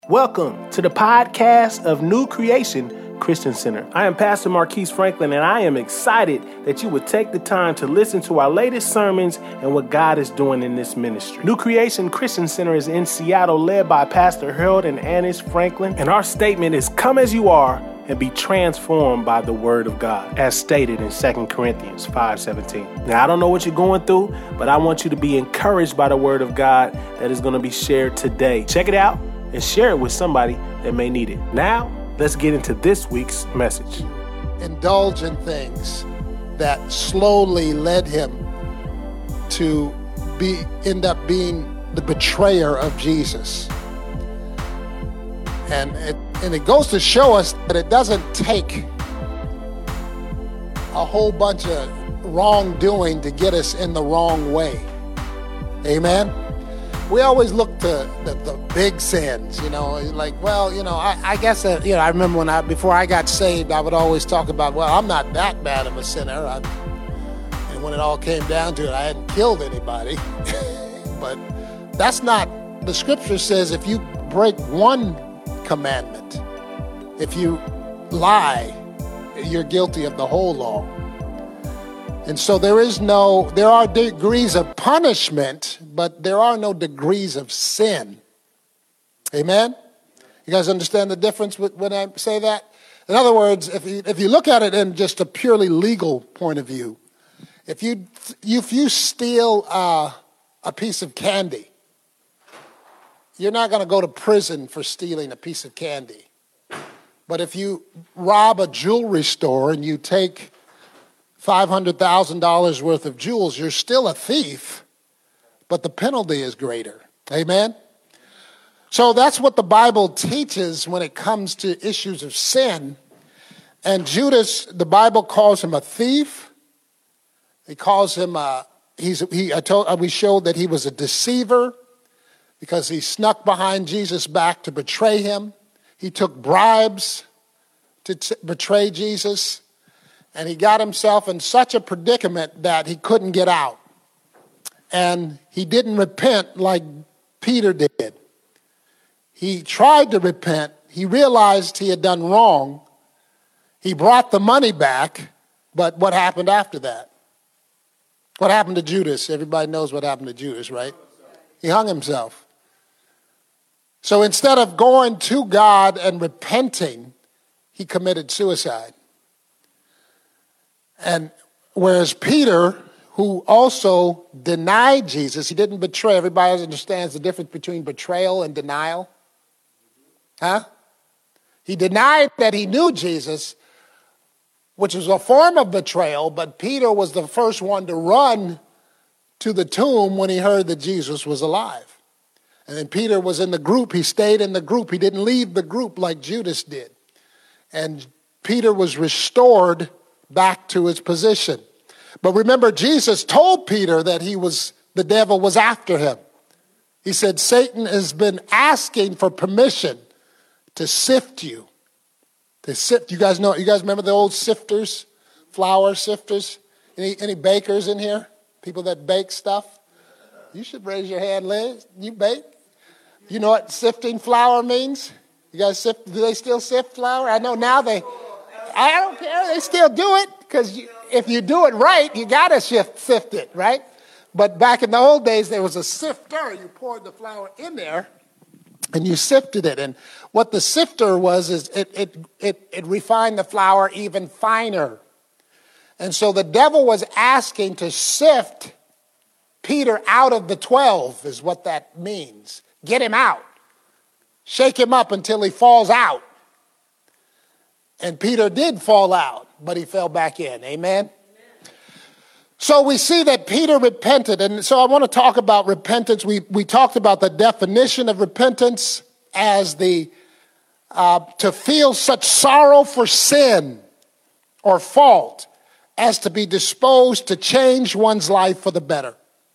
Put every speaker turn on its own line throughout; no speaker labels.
Welcome to the podcast of New Creation Christian Center. I am Pastor Marquise Franklin, and I am excited that you would take the time to listen to our latest sermons and what God is doing in this ministry. New Creation Christian Center is in Seattle, led by Pastor Harold and Annis Franklin, and our statement is, come as you are and be transformed by the word of God, as stated in 2 Corinthians 5:17. Now, I don't know what you're going through, but I want you to be encouraged by the word of God that is going to be shared today. Check it out and share it with somebody that may need it. Now, let's get into this week's message.
Indulge in things that slowly led him to end up being the betrayer of Jesus. And it goes to show us that it doesn't take a whole bunch of wrongdoing to get us in the wrong way. Amen? We always look to the big sins, I guess, I remember before I got saved, I would always talk about, well, I'm not that bad of a sinner. And when it all came down to it, I hadn't killed anybody. But that's not, the scripture says if you break one commandment, if you lie, you're guilty of the whole law. And so there are degrees of punishment, but there are no degrees of sin. Amen? You guys understand the difference when I say that? In other words, if you look at it in just a purely legal point of view, if you steal a piece of candy, you're not going to go to prison for stealing a piece of candy. But if you rob a jewelry store and you take $500,000 worth of jewels, you're still a thief, but the penalty is greater. Amen? So that's what the Bible teaches when it comes to issues of sin. And Judas, the Bible calls him a thief. He calls him we showed that he was a deceiver because he snuck behind Jesus' back to betray him. He took bribes to betray Jesus. And he got himself in such a predicament that he couldn't get out. And he didn't repent like Peter did. He tried to repent. He realized he had done wrong. He brought the money back. But what happened after that? What happened to Judas? Everybody knows what happened to Judas, right? He hung himself. So instead of going to God and repenting, he committed suicide. And whereas Peter, who also denied Jesus, he didn't betray. Everybody understands the difference between betrayal and denial. Huh? He denied that he knew Jesus, which was a form of betrayal, but Peter was the first one to run to the tomb when he heard that Jesus was alive. And then Peter was in the group. He stayed in the group. He didn't leave the group like Judas did. And Peter was restored back to his position. But remember, Jesus told Peter that the devil was after him. He said, Satan has been asking for permission to sift you. You guys remember the old sifters, flour sifters? Any bakers in here? People that bake stuff? You should raise your hand, Liz. You bake? You know what sifting flour means? You guys sift? Do they still sift flour? I know now I don't care. They still do it because if you do it right, you got to sift it, right? But back in the old days, there was a sifter. You poured the flour in there and you sifted it. And what the sifter was is it refined the flour even finer. And so the devil was asking to sift Peter out of the 12 is what that means. Get him out. Shake him up until he falls out. And Peter did fall out, but he fell back in. Amen? So we see that Peter repented. And so I want to talk about repentance. We talked about the definition of repentance as to feel such sorrow for sin or fault as to be disposed to change one's life for the better.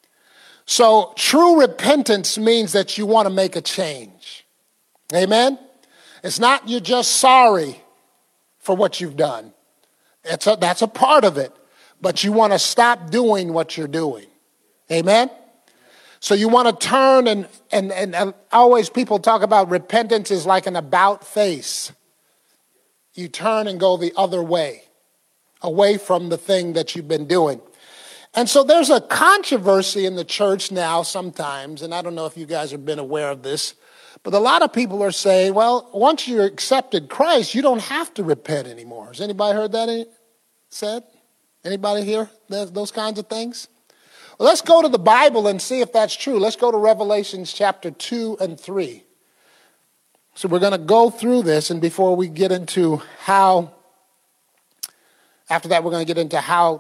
So true repentance means that you want to make a change. Amen? It's not you're just sorry for what you've done. That's a part of it. But you want to stop doing what you're doing. Amen? So you want to turn and always people talk about repentance is like an about face. You turn and go the other way, away from the thing that you've been doing. And so there's a controversy in the church now sometimes, and I don't know if you guys have been aware of this, but a lot of people are saying, well, once you accepted Christ, you don't have to repent anymore. Has anybody heard that said? Anybody hear those kinds of things? Well, let's go to the Bible and see if that's true. Let's go to Revelations chapter 2 and 3. So we're going to go through this, and before we get into after that we're going to get into how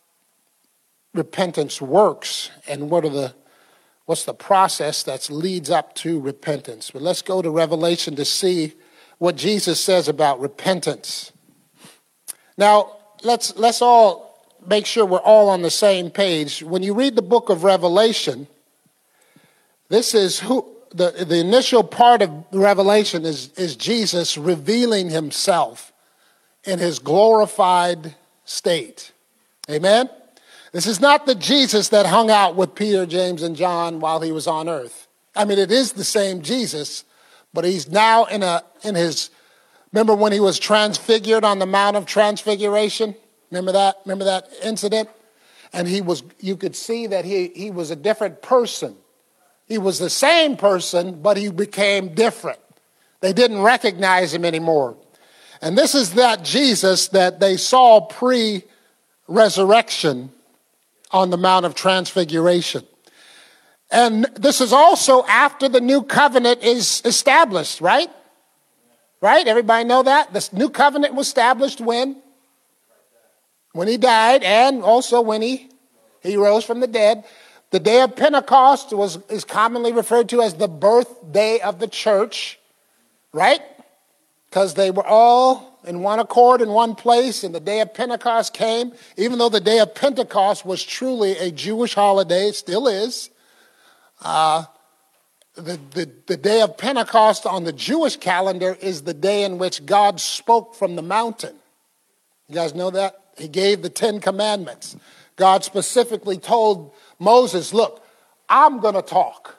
repentance works and what's the process that leads up to repentance. But let's go to Revelation to see what Jesus says about repentance. Now, let's all make sure we're all on the same page. When you read the book of Revelation, this is the initial part of Revelation is Jesus revealing himself in his glorified state. Amen? This is not the Jesus that hung out with Peter, James, and John while he was on earth. I mean, it is the same Jesus, but he's now in his, remember when he was transfigured on the Mount of Transfiguration? Remember that incident? And you could see that he was a different person. He was the same person, but he became different. They didn't recognize him anymore. And this is that Jesus that they saw pre-resurrection on the Mount of Transfiguration. And this is also after the new covenant is established, right? Right? Everybody know that? This new covenant was established when? When he died, and also when he rose from the dead. The day of Pentecost is commonly referred to as the birthday of the church, right? Because they were all in one accord in one place, and the day of Pentecost came. Even though the day of Pentecost was truly a Jewish holiday, it still is. The day of Pentecost on the Jewish calendar is the day in which God spoke from the mountain. You guys know that? He gave the 10 commandments. God specifically told Moses, look, I'm going to talk.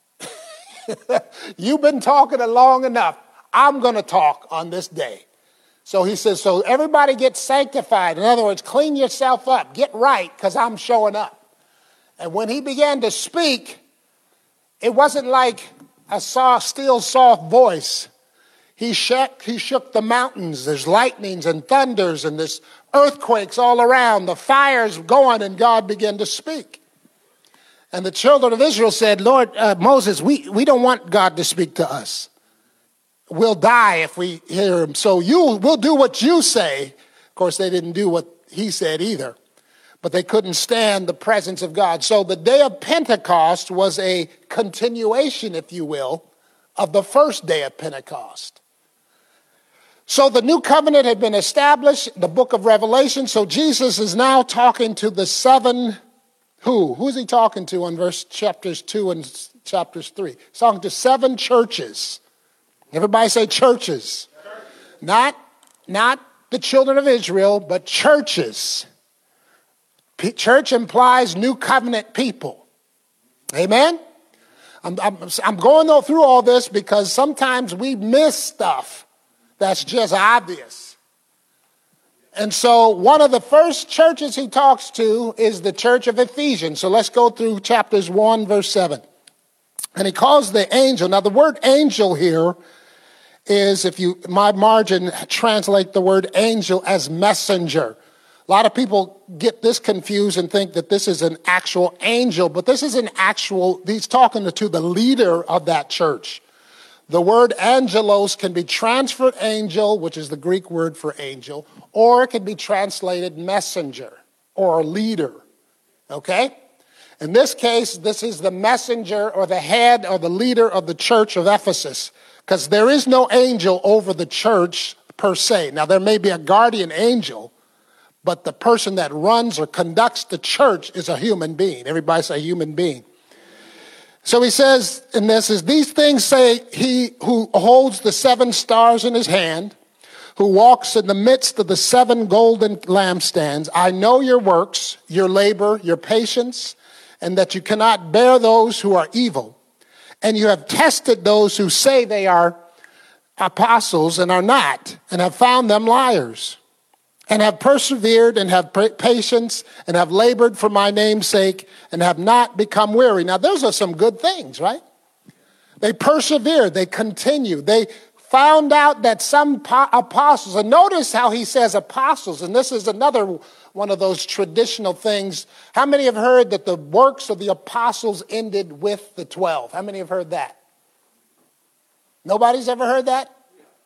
You've been talking it long enough. I'm going to talk on this day. So he says, so everybody get sanctified. In other words, clean yourself up. Get right, because I'm showing up. And when he began to speak, it wasn't like a still, soft voice. He shook the mountains. There's lightnings and thunders, and there's earthquakes all around. The fire's going, and God began to speak. And the children of Israel said, Lord, Moses, we don't want God to speak to us. We'll die if we hear him. So we'll do what you say. Of course, they didn't do what he said either. But they couldn't stand the presence of God. So the day of Pentecost was a continuation, if you will, of the first day of Pentecost. So the new covenant had been established, the book of Revelation. So Jesus is now talking to the seven, Who's he talking to on chapters 2 and chapters 3? He's talking to 7 churches. Everybody say churches. Not the children of Israel, but churches. Church implies new covenant people. Amen? I'm going through all this because sometimes we miss stuff that's just obvious. And so one of the first churches he talks to is the church of Ephesians. So let's go through chapters 1, verse 7. And he calls the angel. Now the word angel here is, my margin translate the word angel as messenger. A lot of people get this confused and think that this is an actual angel, but this is he's talking to the leader of that church. The word angelos can be transferred angel, which is the Greek word for angel, or it can be translated messenger or leader. Okay? In this case, this is the messenger or the head or the leader of the church of Ephesus, because there is no angel over the church per se. Now, there may be a guardian angel, but the person that runs or conducts the church is a human being. Everybody say human being. So he says in this, these things say he who holds the 7 stars in his hand, who walks in the midst of the 7 golden lampstands. I know your works, your labor, your patience, and that you cannot bear those who are evil. And you have tested those who say they are apostles and are not, and have found them liars, and have persevered and have patience and have labored for my name's sake and have not become weary. Now, those are some good things, right? They persevered, they continued, they found out that some apostles, and notice how he says apostles, and this is another one of those traditional things. How many have heard that the works of the apostles ended with the 12? How many have heard that? Nobody's ever heard that?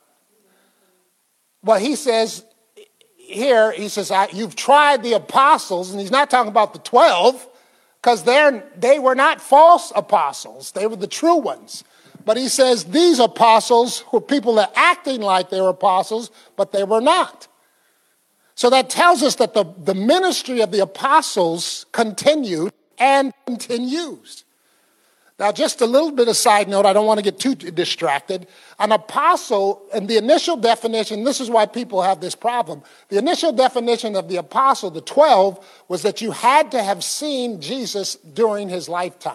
Well, he says here, he says, you've tried the apostles, and he's not talking about the 12, because they were not false apostles. They were the true ones. But he says these apostles were people that acting like they were apostles, but they were not. So that tells us that the ministry of the apostles continued and continues. Now, just a little bit of side note, I don't want to get too distracted. An apostle, and the initial definition, this is why people have this problem. The initial definition of the apostle, the 12, was that you had to have seen Jesus during his lifetime.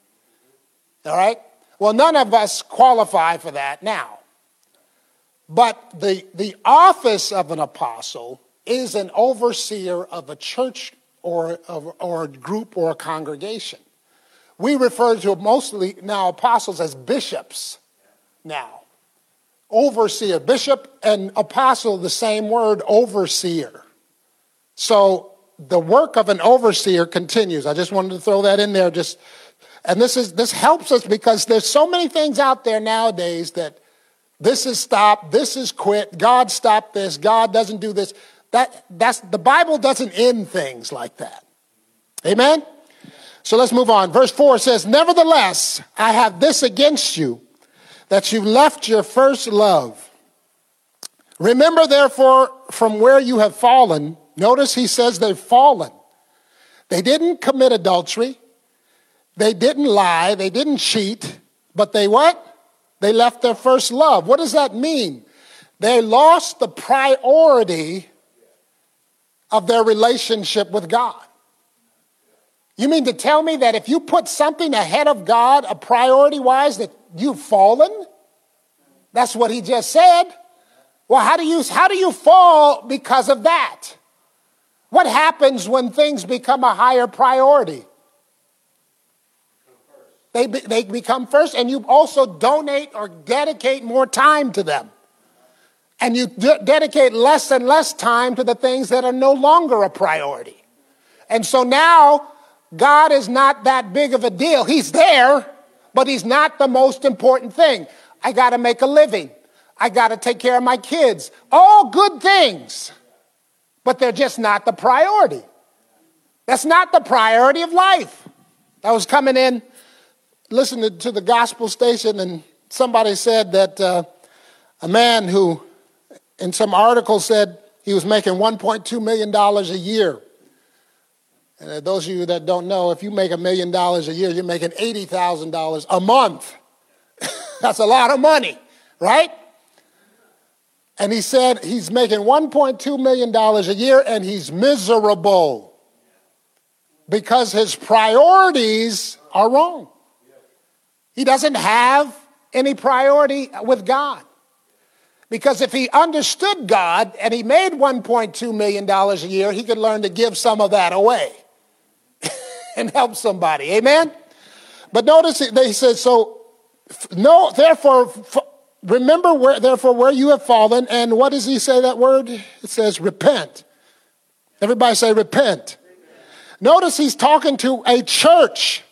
All right? Well, none of us qualify for that now. But the office of an apostle is an overseer of a church or a group or a congregation. We refer to mostly now apostles as bishops now. Overseer, bishop and apostle, the same word, overseer. So the work of an overseer continues. I just wanted to throw that in there. And this helps us because there's so many things out there nowadays that this is stopped, this is quit, God stopped this, God doesn't do this. That's the Bible doesn't end things like that. Amen? So let's move on. Verse 4 says, nevertheless, I have this against you, that you left your first love. Remember, therefore, from where you have fallen. Notice he says they've fallen. They didn't commit adultery. They didn't lie. They didn't cheat. But they what? They left their first love. What does that mean? They lost the priority of their relationship with God. You mean to tell me that if you put something ahead of God, a priority-wise, that you've fallen? That's what he just said. Well, how do you fall because of that? What happens when things become a higher priority? They become first, and you also donate or dedicate more time to them. And you dedicate less and less time to the things that are no longer a priority. And so now, God is not that big of a deal. He's there, but he's not the most important thing. I got to make a living. I got to take care of my kids. All good things, but they're just not the priority. That's not the priority of life. I was coming in, listening to the gospel station, and somebody said that a man who, in some article, said he was making $1.2 million a year. And those of you that don't know, if you make $1 million a year, you're making $80,000 a month. That's a lot of money, right? And he said he's making $1.2 million a year and he's miserable because his priorities are wrong. He doesn't have any priority with God. Because if he understood God and he made $1.2 million a year, he could learn to give some of that away and help somebody. Amen? But notice they said, no, therefore, remember where you have fallen. And what does he say that word? It says repent. Everybody say repent. Notice he's talking to a church.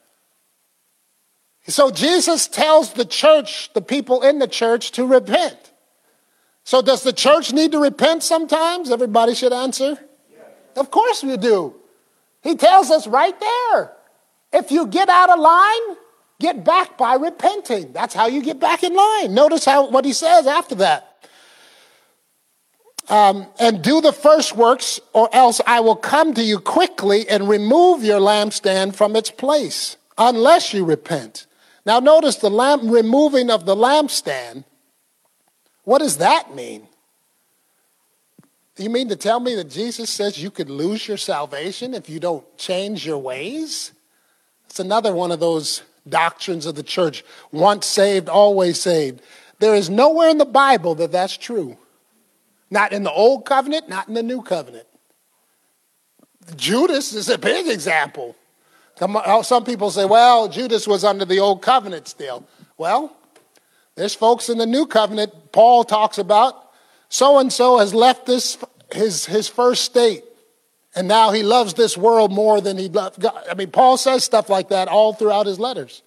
So Jesus tells the church, the people in the church, to repent. So does the church need to repent sometimes? Everybody should answer. Yes. Of course we do. He tells us right there. If you get out of line, get back by repenting. That's how you get back in line. Notice what he says after that. And do the first works, or else I will come to you quickly and remove your lampstand from its place, unless you repent. Now notice the removing of the lampstand. What does that mean? You mean to tell me that Jesus says you could lose your salvation if you don't change your ways? It's another one of those doctrines of the church. Once saved, always saved. There is nowhere in the Bible that that's true. Not in the Old Covenant, not in the New Covenant. Judas is a big example. Some people say, well, Judas was under the Old Covenant still. Well, there's folks in the New Covenant Paul talks about. So-and-so has left his first state. And now he loves this world more than he loved God. I mean, Paul says stuff like that all throughout his letters.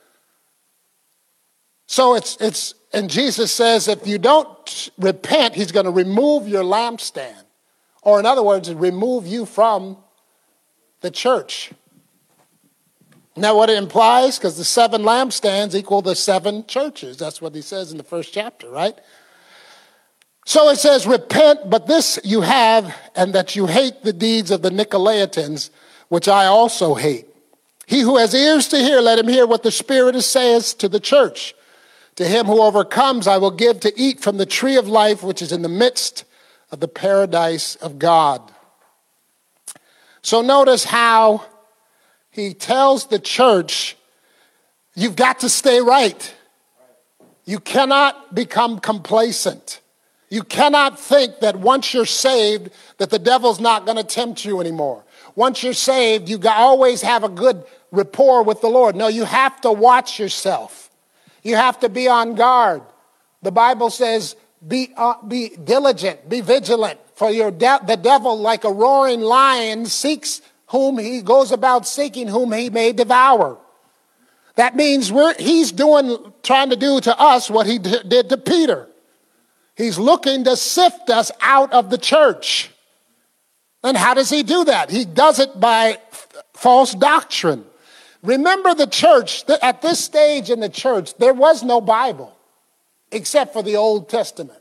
So and Jesus says if you don't repent, he's going to remove your lampstand. Or in other words, remove you from the church. Isn't that what it implies? Because the 7 lampstands equal the 7 churches. That's what he says in the first chapter, right? So it says, repent, but this you have, and that you hate the deeds of the Nicolaitans, which I also hate. He who has ears to hear, let him hear what the Spirit says to the church. To him who overcomes, I will give to eat from the tree of life, which is in the midst of the paradise of God. So notice how he tells the church, you've got to stay right. You cannot become complacent. You cannot think that once you're saved, that the devil's not going to tempt you anymore. Once you're saved, you always have a good rapport with the Lord. No, you have to watch yourself. You have to be on guard. The Bible says, be diligent, be vigilant. For the devil, like a roaring lion, seeks whom he goes about seeking whom he may devour. That means he's trying to do to us what he did to Peter. He's looking to sift us out of the church. And how does he do that? He does it by false doctrine. Remember the church, at this stage in the church, there was no Bible except for the Old Testament.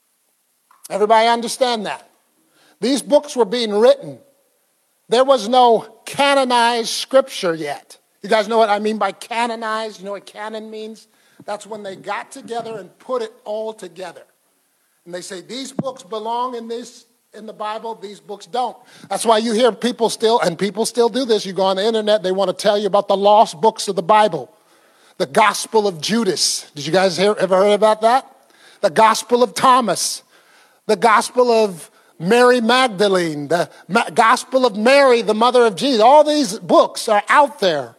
Everybody understand that? These books were being written. There was no canonized scripture yet. You guys know what I mean by canonized? You know what canon means? That's when they got together and put it all together. And they say, these books belong in the Bible, these books don't. That's why you hear people still do this. You go on the internet, they want to tell you about the lost books of the Bible. The Gospel of Judas. Did you guys ever heard about that? The Gospel of Thomas. The Gospel of Mary Magdalene. The Gospel of Mary, the mother of Jesus. All these books are out there.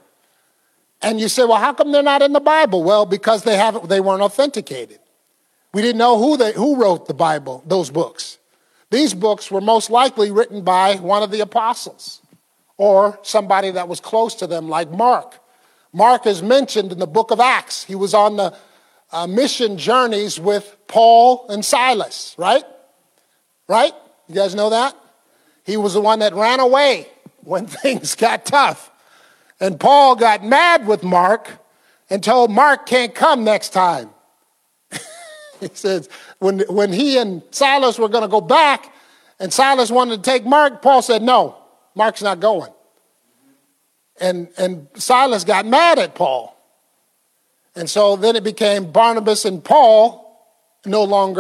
And you say, well, how come they're not in the Bible? Well, because they weren't authenticated. We didn't know who wrote the Bible, those books. These books were most likely written by one of the apostles or somebody that was close to them, like Mark. Mark is mentioned in the book of Acts. He was on the mission journeys with Paul and Silas, right? Right? You guys know that? He was the one that ran away when things got tough. And Paul got mad with Mark and told Mark can't come next time. He says, when he and Silas were going to go back and Silas wanted to take Mark, Paul said, no, Mark's not going. And Silas got mad at Paul. And so then it became Barnabas and Paul it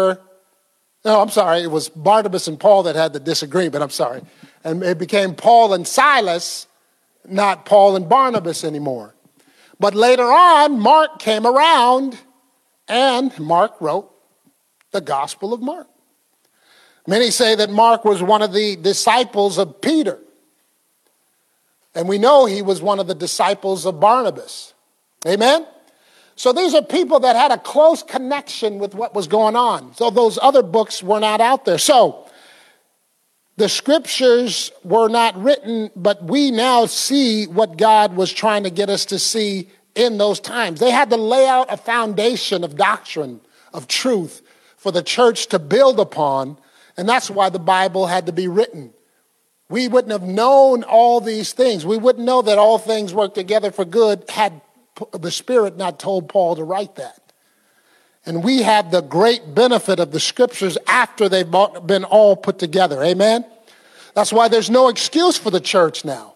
was Barnabas and Paul that had the disagreement, I'm sorry. And it became Paul and Silas, not Paul and Barnabas anymore. But later on, Mark came around and Mark wrote the Gospel of Mark. Many say that Mark was one of the disciples of Peter. And we know he was one of the disciples of Barnabas. Amen? So these are people that had a close connection with what was going on. So those other books were not out there. So the scriptures were not written, but we now see what God was trying to get us to see in those times. They had to lay out a foundation of doctrine, of truth for the church to build upon, and that's why the Bible had to be written. We wouldn't have known all these things. We wouldn't know that all things work together for good had the Spirit not told Paul to write that. And we have the great benefit of the scriptures after they've been all put together. Amen? That's why there's no excuse for the church now.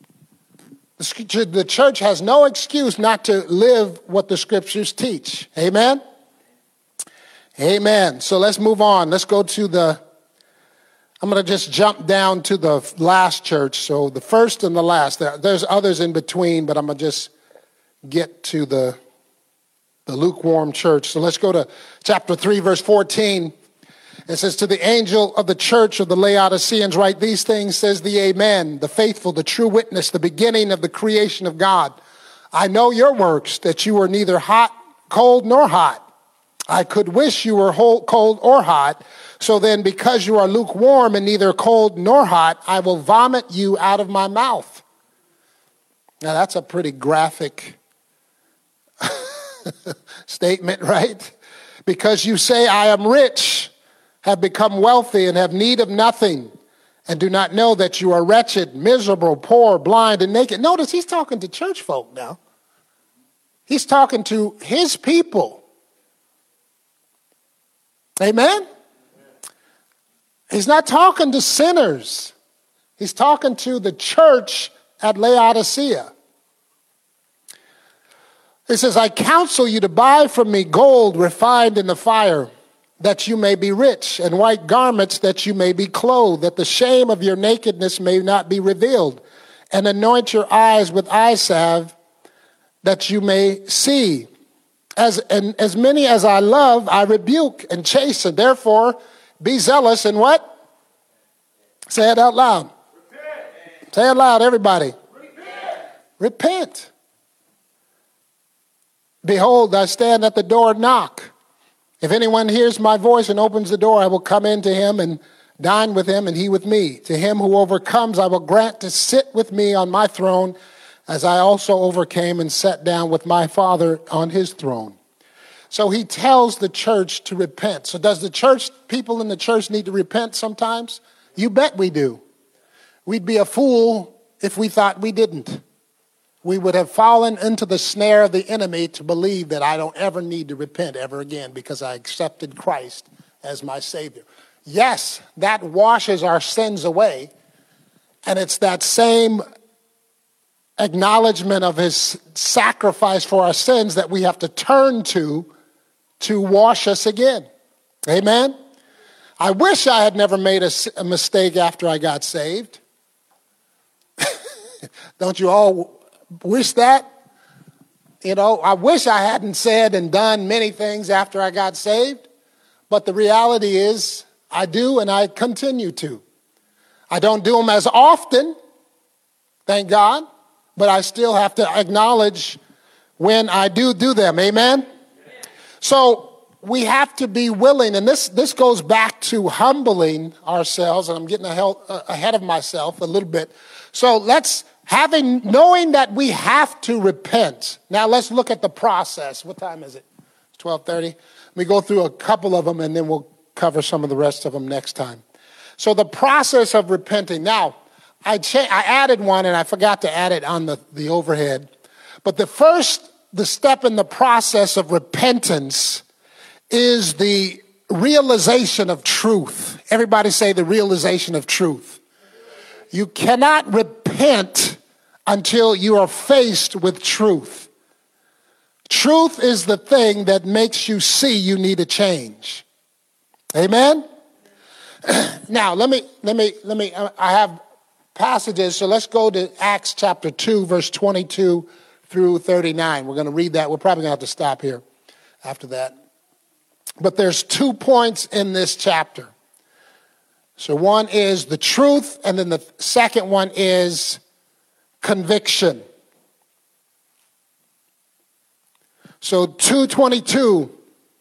The church has no excuse not to live what the scriptures teach. Amen? Amen. So let's move on. Let's go to the I'm going to just jump down to the last church. So the first and the last. There's others in between, but I'm going to just get to the lukewarm church. So let's go to chapter 3, verse 14. It says, to the angel of the church of the Laodiceans write these things, says the Amen, the faithful, the true witness, the beginning of the creation of God. I know your works, that you are neither hot, cold, nor hot. I could wish you were cold or hot. So then, because you are lukewarm and neither cold nor hot, I will vomit you out of my mouth. Now, that's a pretty graphic statement, right? Because you say, I am rich, have become wealthy, and have need of nothing, and do not know that you are wretched, miserable, poor, blind, and naked. Notice he's talking to church folk now. He's talking to his people. Amen? He's not talking to sinners. He's talking to the church at Laodicea. He says, I counsel you to buy from me gold refined in the fire, that you may be rich, and white garments that you may be clothed, that the shame of your nakedness may not be revealed, and anoint your eyes with eye salve, that you may see. As many as I love, I rebuke and chasten. Therefore, be zealous and what? Say it out loud. Repent. Say it loud, everybody. Repent. Behold, I stand at the door and knock. If anyone hears my voice and opens the door, I will come in to him and dine with him and he with me. To him who overcomes, I will grant to sit with me on my throne, as I also overcame and sat down with my Father on his throne. So he tells the church to repent. So does the church, people in the church need to repent sometimes? You bet we do. We'd be a fool if we thought we didn't. We would have fallen into the snare of the enemy to believe that I don't ever need to repent ever again because I accepted Christ as my Savior. Yes, that washes our sins away. And it's that same acknowledgement of his sacrifice for our sins that we have to turn to wash us again. Amen? I wish I had never made a mistake after I got saved. Don't you all wish that? You know, I wish I hadn't said and done many things after I got saved. But the reality is I do and I continue to. I don't do them as often, thank God. But I still have to acknowledge when I do them. Amen? So we have to be willing, and this goes back to humbling ourselves, and I'm getting ahead of myself a little bit. So knowing that we have to repent. Now let's look at the process. What time is it? It's 12:30. Let me go through a couple of them, and then we'll cover some of the rest of them next time. So the process of repenting. Now, I added one, and I forgot to add it on the overhead. But the step in the process of repentance is the realization of truth. Everybody say the realization of truth. You cannot repent until you are faced with truth. Truth is the thing that makes you see you need a change. Amen? Now, let me, I have passages, so let's go to Acts chapter 2, verse 22 through 39. We're going to read that. We're probably going to have to stop here after that. But there's 2 points in this chapter. So one is the truth, and then the second one is conviction. So 2:22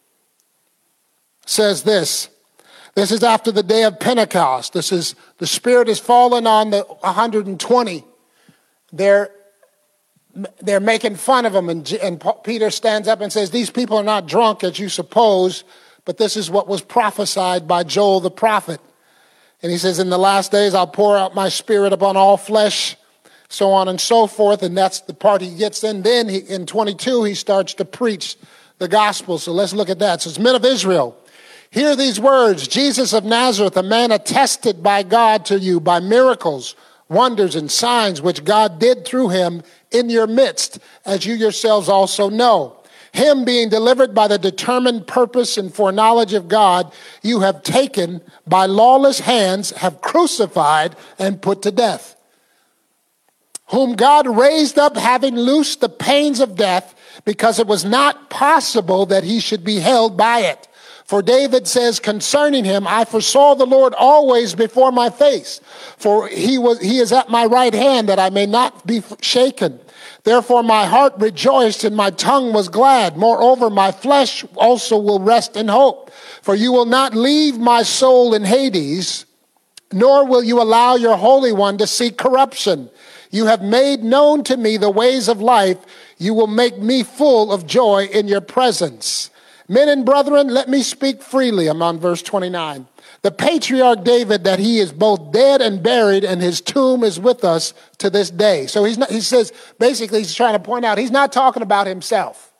says this. This is after the day of Pentecost. This is the Spirit has fallen on the 120. They're making fun of them, and Peter stands up and says, "These people are not drunk as you suppose, but this is what was prophesied by Joel the prophet." And he says, "In the last days I'll pour out my Spirit upon all flesh," so on and so forth. And that's the part he gets in. Then in 22 he starts to preach the gospel. So let's look at that. So it's men of Israel. Hear these words, Jesus of Nazareth, a man attested by God to you by miracles, wonders, and signs which God did through him in your midst, as you yourselves also know. him being delivered by the determined purpose and foreknowledge of God, you have taken by lawless hands, have crucified and put to death, whom God raised up, having loosed the pains of death, because it was not possible that he should be held by it. For David says concerning him, I foresaw the Lord always before my face, for he is at my right hand, that I may not be shaken. Therefore my heart rejoiced and my tongue was glad. Moreover, my flesh also will rest in hope. For you will not leave my soul in Hades, nor will you allow your Holy One to see corruption. You have made known to me the ways of life. You will make me full of joy in your presence. Men and brethren, let me speak freely. I'm on verse 29. The patriarch David, that he is both dead and buried, and his tomb is with us to this day. So he says, basically he's trying to point out, he's not talking about himself.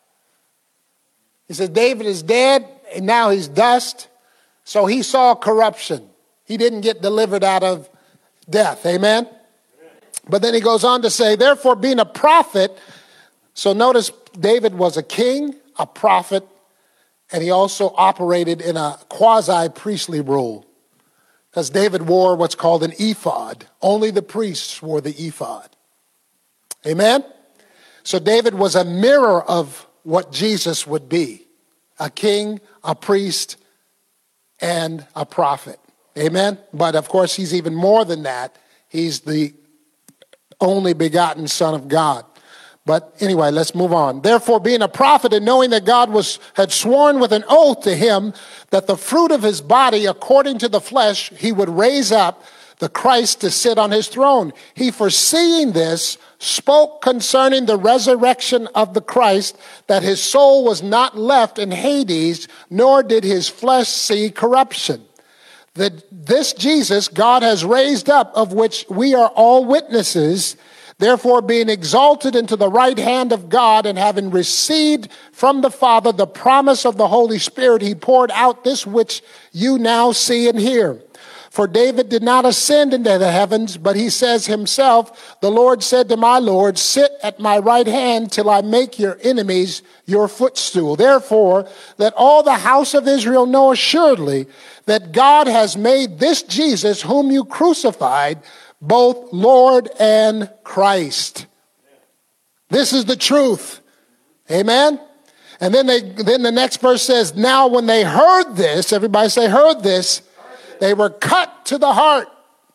He says David is dead and now he's dust. So he saw corruption. He didn't get delivered out of death. Amen? But then he goes on to say, therefore being a prophet, so notice David was a king, a prophet, and he also operated in a quasi-priestly role, because David wore what's called an ephod. Only the priests wore the ephod. Amen? So David was a mirror of what Jesus would be: a king, a priest, and a prophet. Amen? But of course, he's even more than that. He's the only begotten Son of God. But anyway, let's move on. Therefore, being a prophet and knowing that God had sworn with an oath to him that the fruit of his body, according to the flesh, he would raise up the Christ to sit on his throne. He, foreseeing this, spoke concerning the resurrection of the Christ, that his soul was not left in Hades, nor did his flesh see corruption. That this Jesus God has raised up, of which we are all witnesses. Therefore, being exalted into the right hand of God, and having received from the Father the promise of the Holy Spirit, he poured out this which you now see and hear. For David did not ascend into the heavens, but he says himself, the Lord said to my Lord, sit at my right hand till I make your enemies your footstool. Therefore, let all the house of Israel know assuredly that God has made this Jesus, whom you crucified, both Lord and Christ. This is the truth. Amen? And then the next verse says, now when they heard this, everybody say heard this, they were cut to the heart.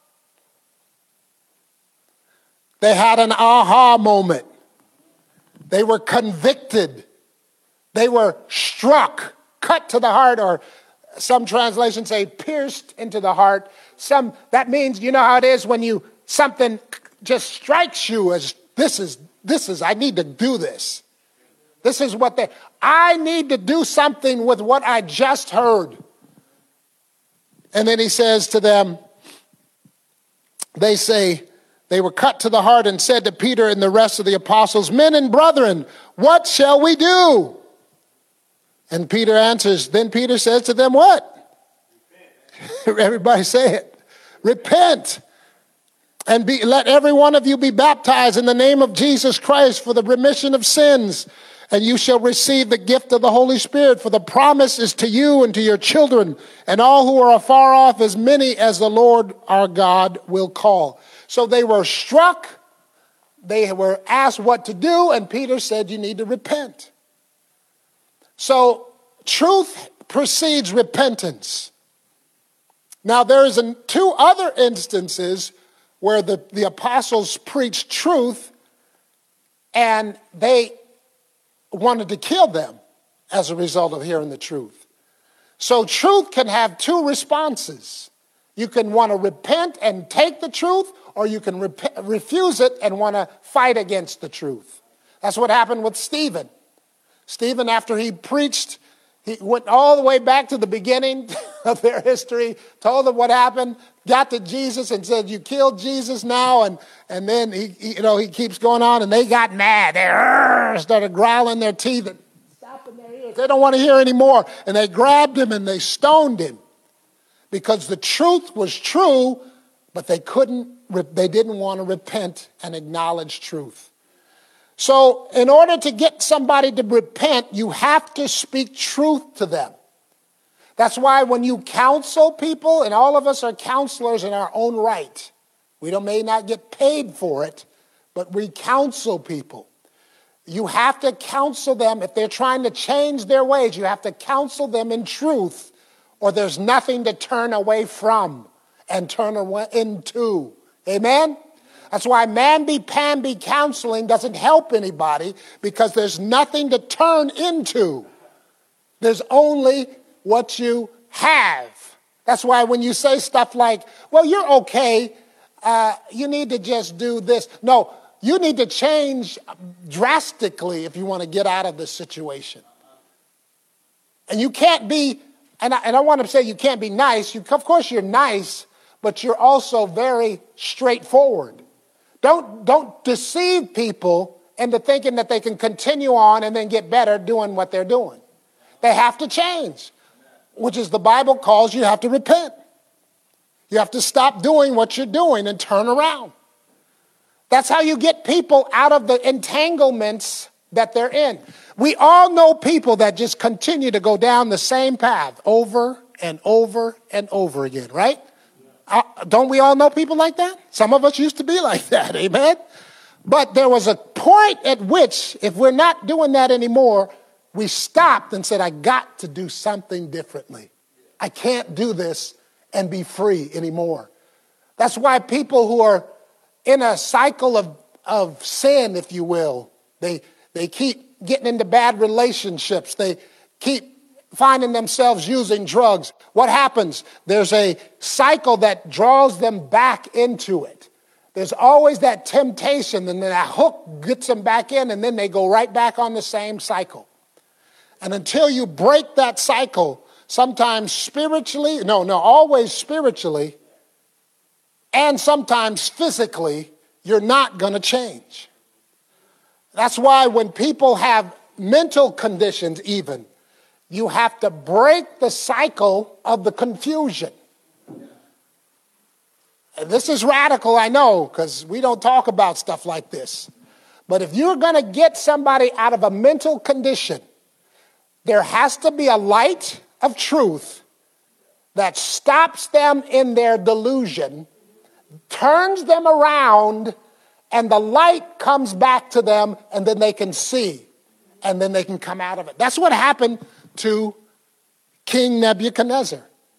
They had an aha moment. They were convicted. They were struck, cut to the heart, or some translations say pierced into the heart. That means, you know how it is when something just strikes you as this is, I need to do this. This is I need to do something with what I just heard. And then he says to them, they say, they were cut to the heart and said to Peter and the rest of the apostles, men and brethren, what shall we do? And Peter answers, then Peter says to them, what? Everybody say it. Repent. And let every one of you be baptized in the name of Jesus Christ for the remission of sins. And you shall receive the gift of the Holy Spirit. For the promise is to you and to your children and all who are afar off, as many as the Lord our God will call. So they were struck. They were asked what to do. And Peter said, you need to repent. So truth precedes repentance. Now there's two other instances where the apostles preached truth and they wanted to kill them as a result of hearing the truth. So truth can have two responses. You can want to repent and take the truth, or you can refuse it and want to fight against the truth. That's what happened with Stephen. Stephen, after he preached, he went all the way back to the beginning of their history, told them what happened, got to Jesus and said, you killed Jesus now. And then he keeps going on, and they got mad. They started growling their teeth and stopping their ears. They don't want to hear anymore. And they grabbed him and they stoned him because the truth was true, but they didn't want to repent and acknowledge truth. So in order to get somebody to repent, you have to speak truth to them. That's why when you counsel people, and all of us are counselors in our own right, may not get paid for it, but we counsel people. You have to counsel them. If they're trying to change their ways, you have to counsel them in truth, or there's nothing to turn away from and turn away into. Amen? That's why mamby-pamby counseling doesn't help anybody, because there's nothing to turn into. There's only what you have. That's why when you say stuff like, well, you're okay, you need to just do this. No, you need to change drastically if you want to get out of this situation. And you can't be, and I want to say you can't be nice. Of course you're nice, but you're also very straightforward. Don't deceive people into thinking that they can continue on and then get better doing what they're doing. They have to change, which is the Bible calls you have to repent. You have to stop doing what you're doing and turn around. That's how you get people out of the entanglements that they're in. We all know people that just continue to go down the same path over and over and over again, right? Don't we all know people like that? Some of us used to be like that, amen? But there was a point at which, if we're not doing that anymore, we stopped and said, I got to do something differently. I can't do this and be free anymore. That's why people who are in a cycle of sin, if you will, they keep getting into bad relationships. They keep finding themselves using drugs. What happens? There's a cycle that draws them back into it. There's always that temptation, and then that hook gets them back in, and then they go right back on the same cycle. And until you break that cycle, sometimes spiritually, always spiritually, and sometimes physically, you're not going to change. That's why when people have mental conditions even, you have to break the cycle of the confusion. And this is radical, I know, because we don't talk about stuff like this. But if you're going to get somebody out of a mental condition, there has to be a light of truth that stops them in their delusion, turns them around, and the light comes back to them, and then they can see, and then they can come out of it. That's what happened to King Nebuchadnezzar.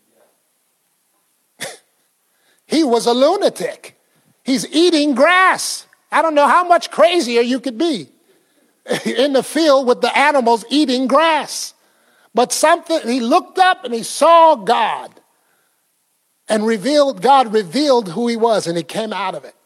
He was a lunatic. He's eating grass. I don't know how much crazier you could be in the field with the animals eating grass. But he looked up and he saw God, and God revealed who he was, and he came out of it.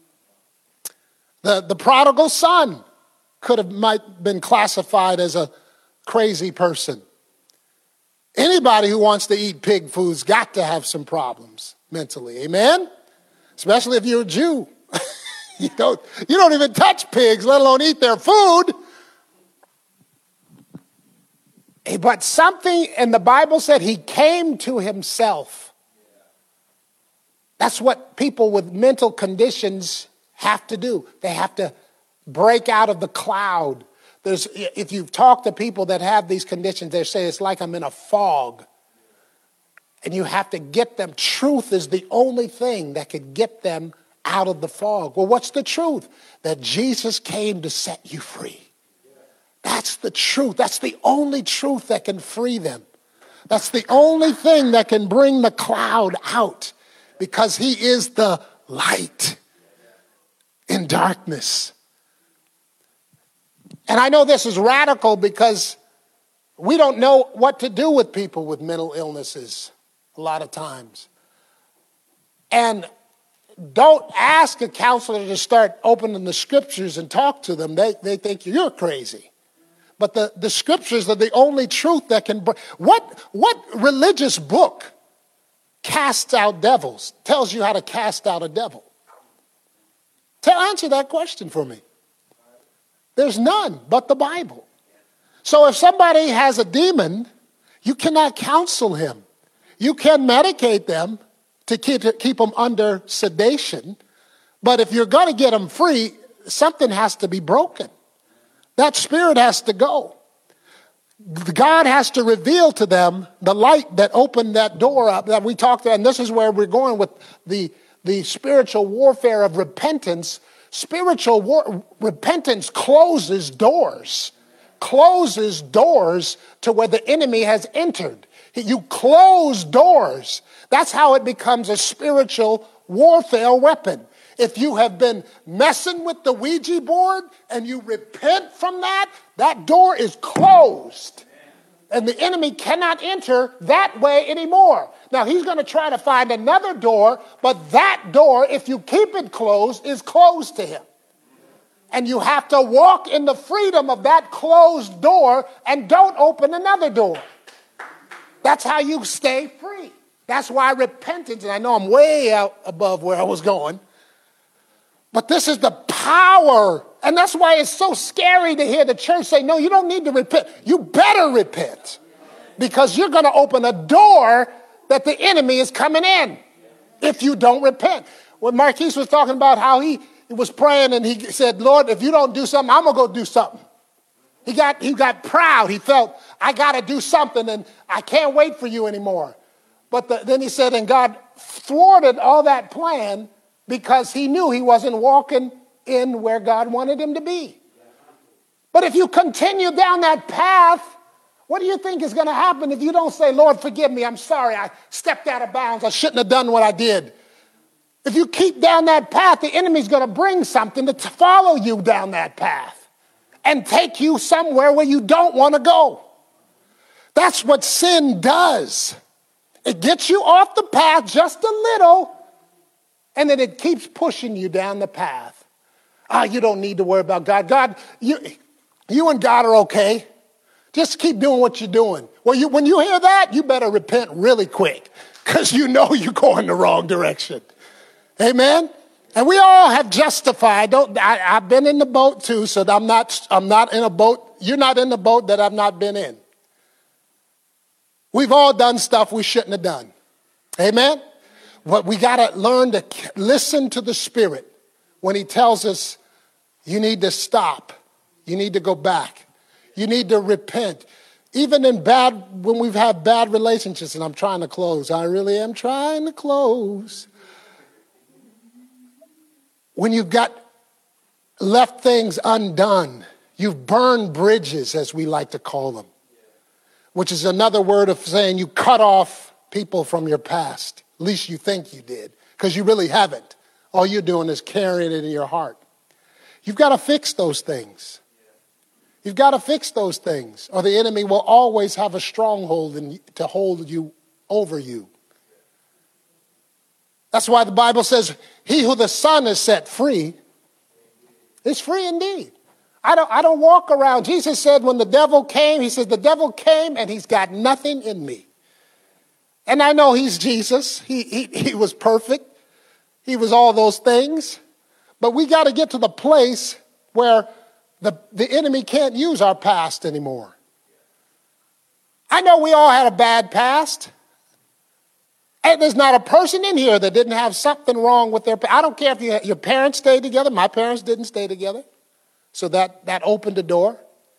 The prodigal son might been classified as a crazy person. Anybody who wants to eat pig food's got to have some problems mentally, amen? Especially if you're a Jew. You don't even touch pigs, let alone eat their food. But something, and the Bible said he came to himself. That's what people with mental conditions have to do. They have to break out of the cloud. If you talk to people that have these conditions, they say it's like I'm in a fog. And you have to get them. Truth is the only thing that could get them out of the fog. Well, what's the truth? That Jesus came to set you free. That's the truth. That's the only truth that can free them. That's the only thing that can bring the cloud out, because he is the light in darkness. And I know this is radical because we don't know what to do with people with mental illnesses a lot of times. And don't ask a counselor to start opening the scriptures and talk to them. They think you're crazy. But the scriptures are the only truth that can bring. What religious book casts out devils, tells you how to cast out a devil? Answer that question for me. There's none but the Bible. So if somebody has a demon, you cannot counsel him. You can medicate them to keep them under sedation. But if you're going to get them free, something has to be broken. That spirit has to go. God has to reveal to them the light that opened that door up that we talked about. And this is where we're going with the spiritual warfare of repentance. Repentance closes doors to where the enemy has entered. You close doors. That's how it becomes a spiritual warfare weapon. If you have been messing with the Ouija board and you repent from that, that door is closed. And the enemy cannot enter that way anymore. Now, he's going to try to find another door, but that door, if you keep it closed, is closed to him. And you have to walk in the freedom of that closed door and don't open another door. That's how you stay free. That's why repentance, and I know I'm way out above where I was going, but this is the power. And that's why it's so scary to hear the church say, no, you don't need to repent. You better repent. Because you're going to open a door that the enemy is coming in if you don't repent. When Marquise was talking about how he was praying and he said, Lord, if you don't do something, I'm going to go do something. He got proud. He felt, I got to do something and I can't wait for you anymore. But then he said, and God thwarted all that plan because he knew he wasn't walking in where God wanted him to be. But if you continue down that path, what do you think is going to happen if you don't say, Lord, forgive me, I'm sorry, I stepped out of bounds, I shouldn't have done what I did. If you keep down that path, the enemy's going to bring something to follow you down that path and take you somewhere where you don't want to go. That's what sin does. It gets you off the path just a little, and then it keeps pushing you down the path. You don't need to worry about God. God, you and God are okay. Just keep doing what you're doing. Well, when you hear that, you better repent really quick because you know you're going the wrong direction. Amen? And we all have justified. I've been in the boat too, so I'm not in a boat. You're not in the boat that I've not been in. We've all done stuff we shouldn't have done. Amen? But we got to learn to listen to the Spirit when he tells us you need to stop. You need to go back. You need to repent. Even when we've had bad relationships, and I'm trying to close. I really am trying to close. When you've got left things undone, you've burned bridges, as we like to call them, which is another word of saying you cut off people from your past. At least you think you did, because you really haven't. All you're doing is carrying it in your heart. You've got to fix those things. You've got to fix those things, or the enemy will always have a stronghold to hold you over you. That's why the Bible says, he who the Son has set free is free indeed. I don't walk around. Jesus said when the devil came, he says, the devil came and he's got nothing in me. And I know he's Jesus. He was perfect. He was all those things. But we got to get to the place where the enemy can't use our past anymore. I know we all had a bad past. And there's not a person in here that didn't have something wrong with their past. I don't care if your parents stayed together. My parents didn't stay together. So that opened the door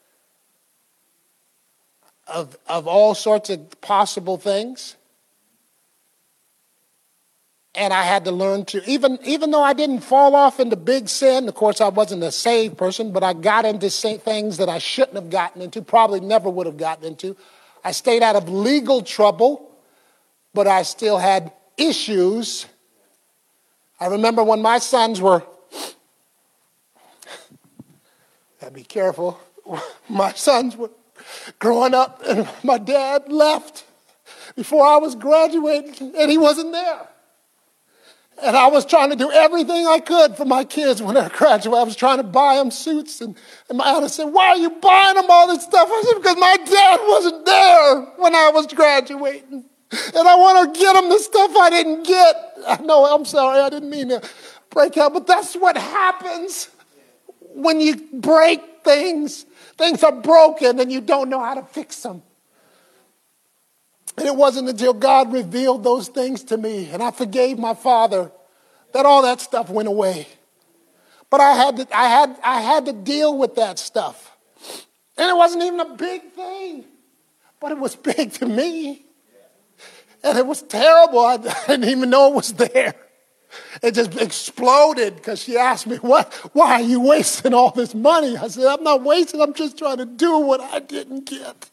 of all sorts of possible things. And I had to learn to, even though I didn't fall off into big sin, of course I wasn't a saved person, but I got into things that I shouldn't have gotten into, probably never would have gotten into. I stayed out of legal trouble, but I still had issues. I remember when my sons were, gotta be careful, my sons were growing up and my dad left before I was graduating and he wasn't there. And I was trying to do everything I could for my kids when they graduated. I was trying to buy them suits. And my aunt said, why are you buying them all this stuff? I said, because my dad wasn't there when I was graduating. And I want to get them the stuff I didn't get. I know, I'm sorry, I didn't mean to break out. But that's what happens when you break things. Things are broken and you don't know how to fix them. And it wasn't until God revealed those things to me and I forgave my father that all that stuff went away. But I had to deal with that stuff. And it wasn't even a big thing, but it was big to me. And it was terrible. I didn't even know it was there. It just exploded because she asked me, why are you wasting all this money? I said, I'm not wasting. I'm just trying to do what I didn't get.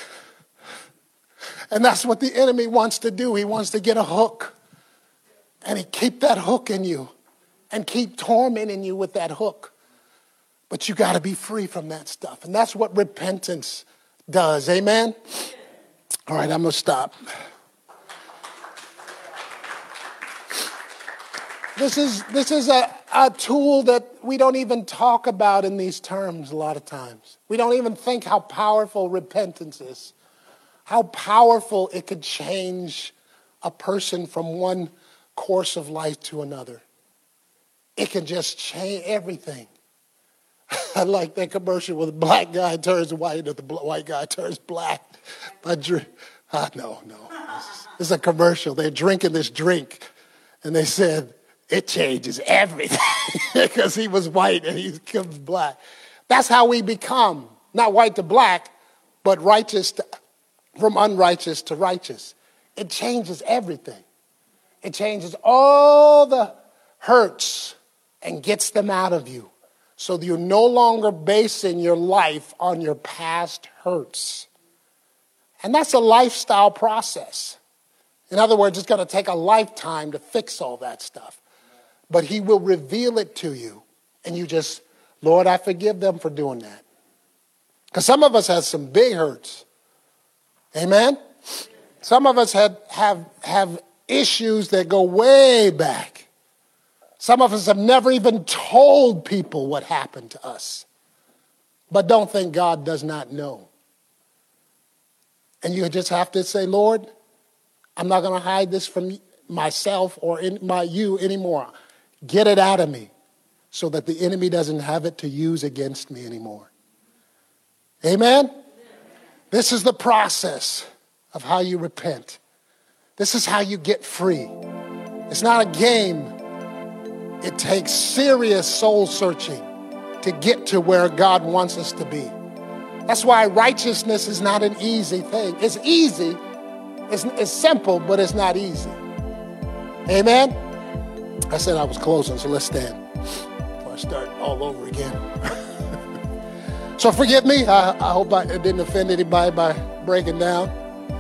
And that's what the enemy wants to do. He wants to get a hook. And he keep that hook in you and keep tormenting you with that hook. But you got to be free from that stuff. And that's what repentance does. Amen? All right, I'm going to stop. This is a tool that we don't even talk about in these terms a lot of times. We don't even think how powerful repentance is. How powerful it could change a person from one course of life to another. It can just change everything. I like that commercial where the black guy turns white or the white guy turns black. No. It's a commercial. They're drinking this drink, and they said, it changes everything because he was white and he becomes black. That's how we become, not white to black, but righteous from unrighteous to righteous. It changes everything. It changes all the hurts and gets them out of you. So that you're no longer basing your life on your past hurts. And that's a lifestyle process. In other words, it's going to take a lifetime to fix all that stuff. But he will reveal it to you. And you just, Lord, I forgive them for doing that. Because some of us have some big hurts. Amen? Some of us have issues that go way back. Some of us have never even told people what happened to us. But don't think God does not know. And you just have to say, Lord, I'm not going to hide this from myself or you anymore. Get it out of me so that the enemy doesn't have it to use against me anymore. Amen? This is the process of how you repent. This is how you get free. It's not a game. It takes serious soul searching to get to where God wants us to be. That's why righteousness is not an easy thing. It's easy. It's simple, but it's not easy. Amen? I said I was closing, so let's stand before I start all over again. So forgive me. I hope I didn't offend anybody by breaking down.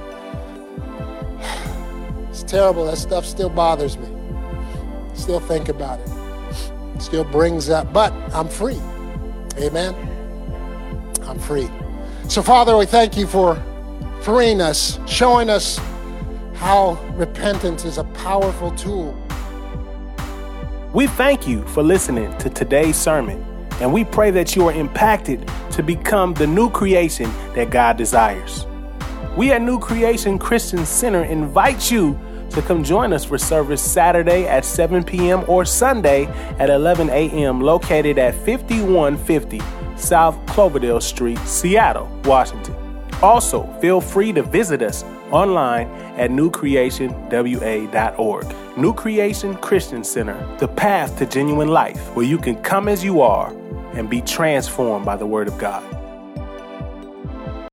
It's terrible. That stuff still bothers me. Still think about it. Still brings up, but I'm free. Amen? I'm free. So Father, we thank you for freeing us, showing us how repentance is a powerful tool.
We thank you for listening to today's sermon, and we pray that you are impacted to become the new creation that God desires. We at New Creation Christian Center invite you to come join us for service Saturday at 7 p.m. or Sunday at 11 a.m. located at 5150 South Cloverdale Street, Seattle, Washington. Also, feel free to visit us online at newcreationwa.org. New Creation Christian Center, the path to genuine life, where you can come as you are and be transformed by the Word of God.